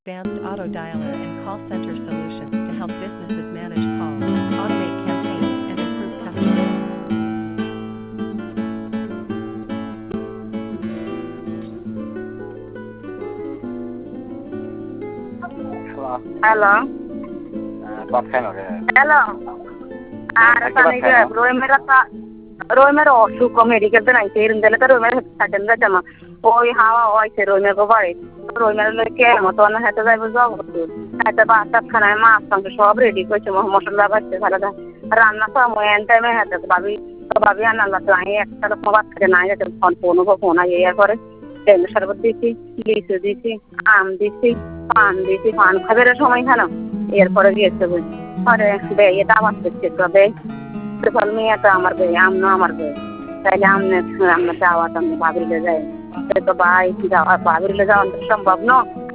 advanced auto dialer and call center solutions to help businesses manage calls, automate campaigns, and improve customer. Hello. Hello. What kind of Hello. തനിക്ക് റോയിമേര অসুখ medical তো নাইছে ইরুন্দলে তো রোইমের satin যামা ওই হাওয়া হইছে রোইমের গো বাড়ি রোইমের লকে মতো না হেতে যাইব যাব হেতে বাসাত খানায় মাছ মাংস সব রেডি কইছে মশলা বাটতে ভালো রান্না সময় এন টাইমে হেতে ভাবি আনালা তো আই একটা রকম বাদ করে নাই যেতে ফোন আইয়া করে তেল শরবত দিছি লিচু দিছি আম দিছি পান খাবার সময় খানো এরপরে গিয়েছে পরে এটা আমার দেখছে তবে মেয়েটা আমার বে আমনো আমার বে তাইলে আমরা যাওয়া তো ভাবিলে যাই তো ভাই যাওয়া ভাবিলে যাওয়া সম্ভব না